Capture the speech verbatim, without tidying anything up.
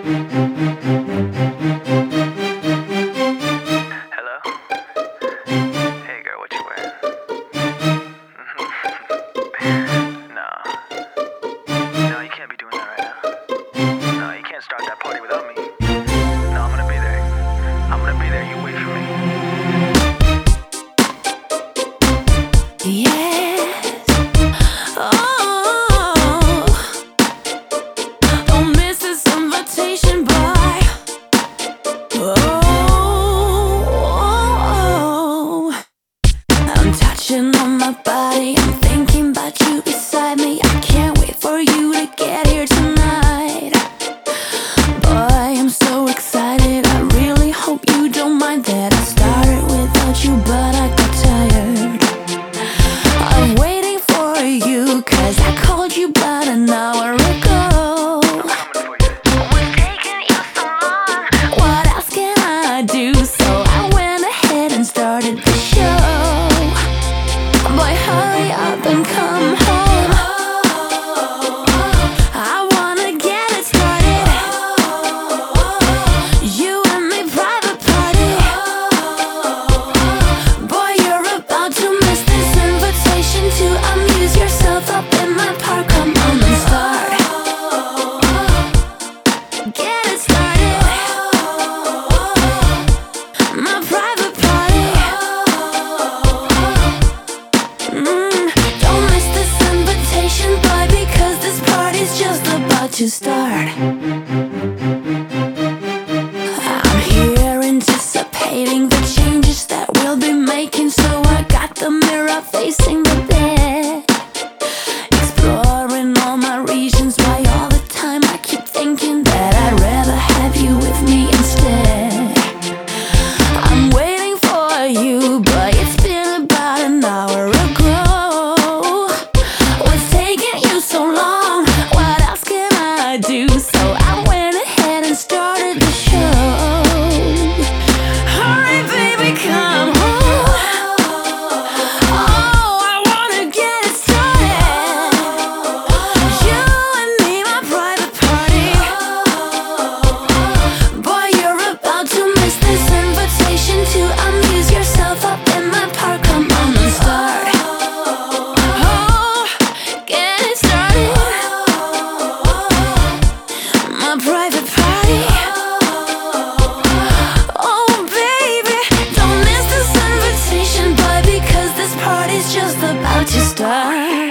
Hello? Hey girl, what you wearing? No. No, you can't be doing that right now. No, you can't start that party without me. No, I'm gonna be there. I'm gonna be there. You wait for me. Yes. Oh, don't miss this invitation, boy. Oh, I'm touching on my body. I'm thinking about you beside me. I can't wait for you to get here tonight. Boy, I'm so excited. I really hope you don't mind that I started without you, but I got tired. I'm waiting for you, cause I called you about an hour ago. What's taking you so long? What else can I do? So I went ahead and started the show. Boy, hurry up and come home. I wanna get it started. You and me, private party. Boy, you're about to miss this invitation to amuse yourself up in my park. Come on and start. Get it started. My private party. Mm, don't miss this invitation, boy, because this party's just about to start. I'm here anticipating the changes that we'll be making, so I got the mirror facing the bed, exploring all my regions. Why all the time I keep thinking that I'd rather have you with me instead. I'm waiting for you, but it's been about an hour ago. What's taking you so long? What else can I do? So I went ahead and started the show. Hurry, baby, come home. Oh, I wanna get it started. You and me, my private party. Boy, you're about to miss this invitation to amuse yourself up in my park. Come on and start. Oh, get it started. My private party. Oh, baby, don't miss this invitation, boy, because this party's just about to start.